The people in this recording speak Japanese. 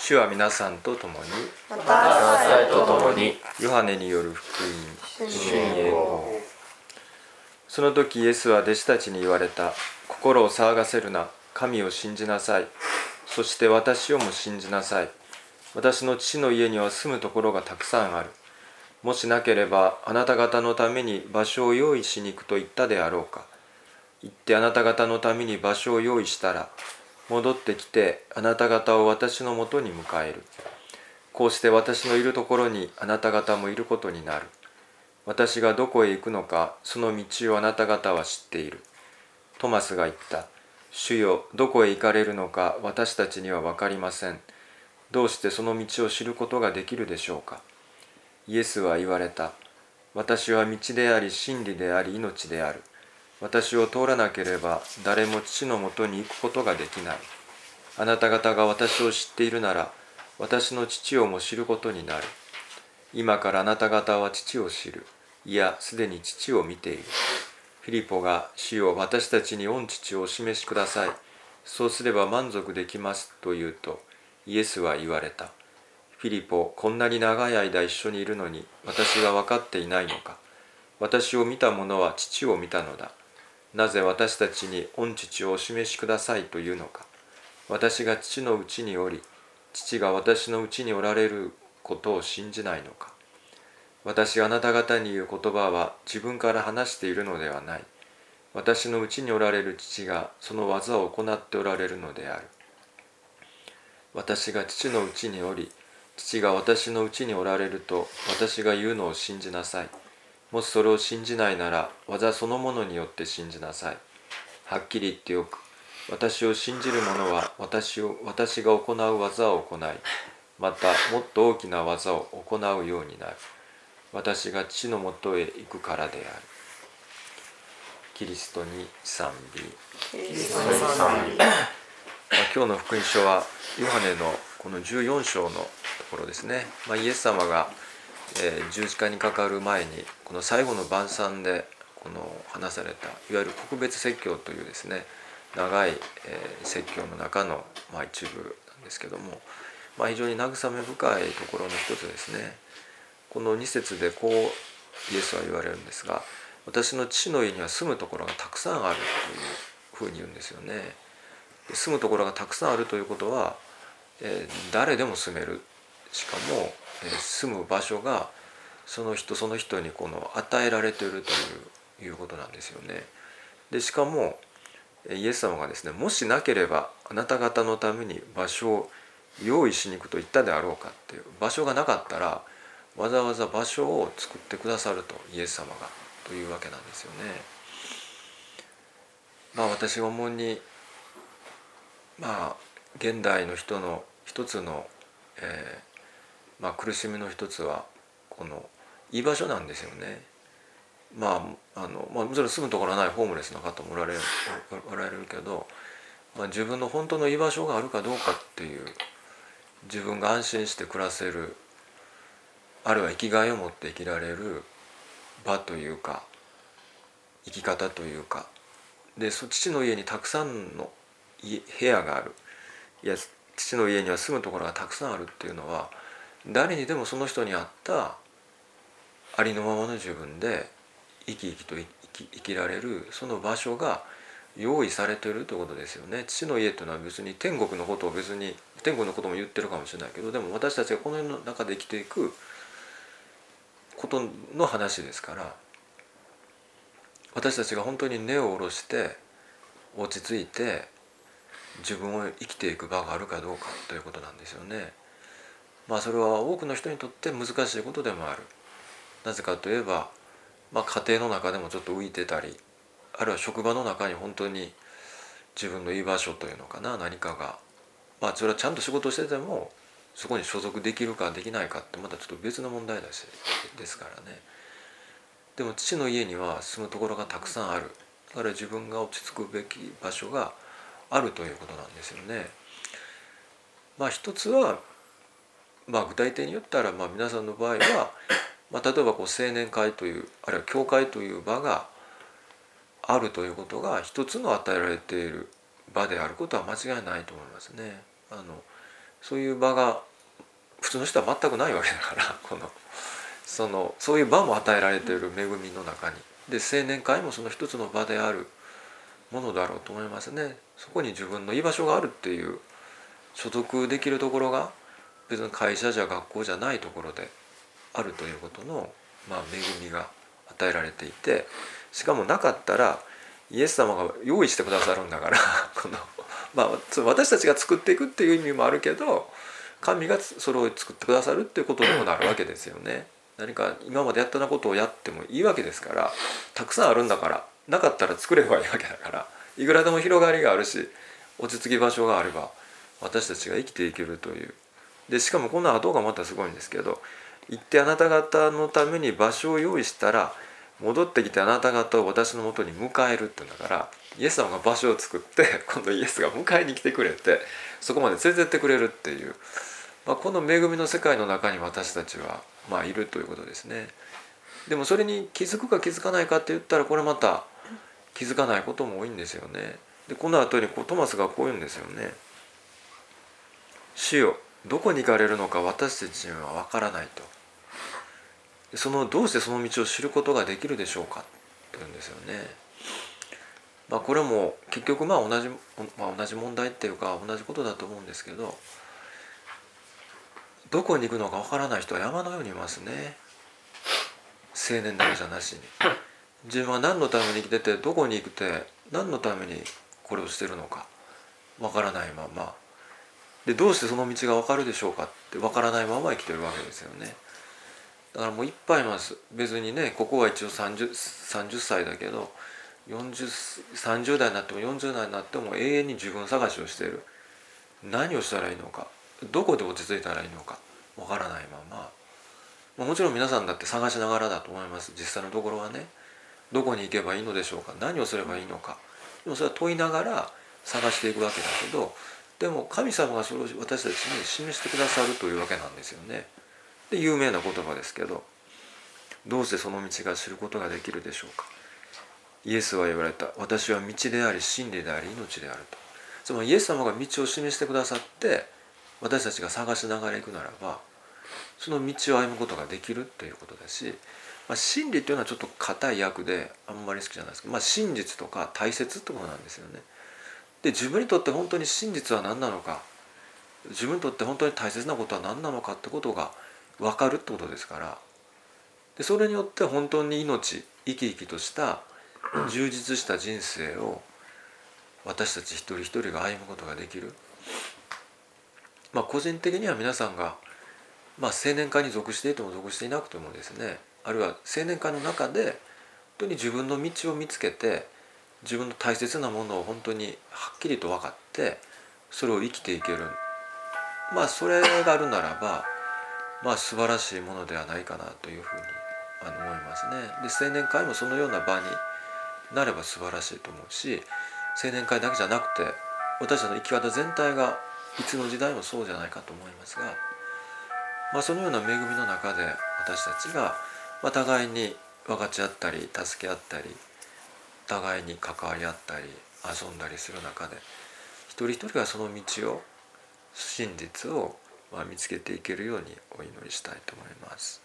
主は皆さんと共に、 またと共に。 ヨハネによる福音。 主に栄光。 その時イエスは弟子たちに言われた。心を騒がせるな。神を信じなさい。そして私をも信じなさい。私の父の家には住むところがたくさんある。もしなければあなた方のために場所を用意しに行くと言ったであろうか。行ってあなた方のために場所を用意したら、戻ってきてあなた方を私のもとに迎える。こうして私のいるところにあなた方もいることになる。私がどこへ行くのか、その道をあなた方は知っている。トマスが言った。主よ、どこへ行かれるのか私たちには分かりません。どうしてその道を知ることができるでしょうか。イエスは言われた。私は道であり真理であり命である。私を通らなければ誰も父のもとに行くことができない。あなた方が私を知っているなら、私の父をも知ることになる。今からあなた方は父を知る。いや、すでに父を見ている。フィリポが、主よ、私たちに御父をお示しください。そうすれば満足できますと言うと、イエスは言われた。フィリポ、こんなに長い間一緒にいるのに私が分かっていないのか。私を見た者は父を見たのだ。なぜ私たちに御父をお示しくださいというのか。私が父のうちにおり、父が私のうちにおられることを信じないのか。私があなた方に言う言葉は自分から話しているのではない。私のうちにおられる父がその技を行っておられるのである。私が父のうちにおり、父が私のうちにおられると私が言うのを信じなさい。もしそれを信じないなら、技そのものによって信じなさい。はっきり言っておく。私を信じる者は私が行う技を行い、またもっと大きな技を行うようになる。私が父のもとへ行くからである。キリストに賛美。今日の福音書はヨハネのこの14章のところですね。イエス様が、十字架にかかる前にこの最後の晩餐でこの話されたいわゆる告別説教というですね、長い、説教の中の、一部なんですけども、非常に慰め深いところの一つですね。この2節でこうイエスは言われるんですが、私の父の家には住むところがたくさんあるというふうに言うんですよね。で、住むところがたくさんあるということは、誰でも住める。しかも、住む場所がその人その人にこの与えられているということなんですよね。でしかもイエス様がですね、もしなければあなた方のために場所を用意しに行くと言ったであろうかっていう、場所がなかったらわざわざ場所を作ってくださると、イエス様がというわけなんですよね。私が思うに、現代の人の一つの、苦しみの一つはこの居場所なんですよね。もちろん住むところはないホームレスの方もおられるけど、自分の本当の居場所があるかどうかっていう、自分が安心して暮らせる、あるいは生きがいを持って生きられる場というか生き方というかで、父の家にたくさんの部屋がある、いや父の家には住むところがたくさんあるっていうのは、誰にでもその人に合ったありのままの自分で生き生きと生きられるその場所が用意されているということですよね。父の家というのは別に天国のことを天国のことも言ってるかもしれないけど、でも私たちがこの世の中で生きていくことの話ですから、私たちが本当に根を下ろして落ち着いて自分を生きていく場があるかどうかということなんですよね。それは多くの人にとって難しいことでもある。なぜかといえば、家庭の中でもちょっと浮いてたり、あるいは職場の中に本当に自分の居場所というのかな、何かが、それはちゃんと仕事しててもそこに所属できるかできないかってまたちょっと別の問題ですからね。でも父の家には住むところがたくさんある。だから自分が落ち着くべき場所があるということなんですよね。一つは、具体的に言ったら、皆さんの場合は、例えば青年会という、あるいは教会という場があるということが一つの与えられている場であることは間違いないと思いますね。 そういう場が普通の人は全くないわけだからそういう場も与えられている恵みの中にで青年会もその一つの場であるものだろうと思いますね。そこに自分の居場所があるっていう所属できるところが別に会社じゃ学校じゃないところであるということの、恵みが与えられていて、しかもなかったらイエス様が用意してくださるんだから私たちが作っていくっていう意味もあるけど神がそれを作ってくださるっていうことにもなるわけですよね。何か今までやったようなことをやってもいいわけですから、たくさんあるんだから、なかったら作ればいいわけだから、いくらでも広がりがあるし落ち着き場所があれば私たちが生きていけるという。でしかもこの後がまたすごいんですけど、行ってあなた方のために場所を用意したら戻ってきてあなた方を私のもとに迎えるってんだから、イエス様が場所を作って今度イエスが迎えに来てくれてそこまで連れてってくれるっていう、この恵みの世界の中に私たちはいるということですね。でもそれに気づくか気づかないかって言ったらこれまた気づかないことも多いんですよね。でこの後にトマスがこう言うんですよね。主よ、どこに行かれるのか私たちには分からないと。どうしてその道を知ることができるでしょうかって言うんですよね。これも結局同じ問題っていうか同じことだと思うんですけど、どこに行くのか分からない人は山のようにいますね。青年だけじゃなしに自分は何のために生きててどこに行くて何のためにこれをしてるのか分からないままで、どうしてその道が分かるでしょうかって分からないまま生きてるわけですよね。だからもういっぱいいます。別にね、ここは一応30歳だけど30代になっても40代になっても永遠に自分探しをしている。何をしたらいいのか、どこで落ち着いたらいいのか分からないまま、もちろん皆さんだって探しながらだと思います。実際のところはね、どこに行けばいいのでしょうか、何をすればいいのか、でもそれは問いながら探していくわけだけど、でも神様がそれを私たちに示してくださるというわけなんですよね。で有名な言葉ですけど、どうしてその道が知ることができるでしょうか。イエスは言われた。私は道であり真理であり命であると。つまりイエス様が道を示してくださって私たちが探しながら行くならばその道を歩むことができるということだし、真理というのはちょっと硬い訳であんまり好きじゃないですけど、真実とか大切ってことなんですよね。で自分にとって本当に真実は何なのか、自分にとって本当に大切なことは何なのかってことが分かるってことですから、でそれによって本当に生き生きとした充実した人生を私たち一人一人が歩むことができる。個人的には皆さんが、青年会に属していても属していなくてもですね、あるいは青年会の中で本当に自分の道を見つけて自分の大切なものを本当にはっきりと分かってそれを生きていける、それがあるならば素晴らしいものではないかなというふうに思いますね。で青年会もそのような場になれば素晴らしいと思うし、青年会だけじゃなくて私たちの生き方全体がいつの時代もそうじゃないかと思いますが、そのような恵みの中で私たちが、互いに分かち合ったり助け合ったり互いに関わり合ったり遊んだりする中で一人一人がその道を真実を見つけていけるようにお祈りしたいと思います。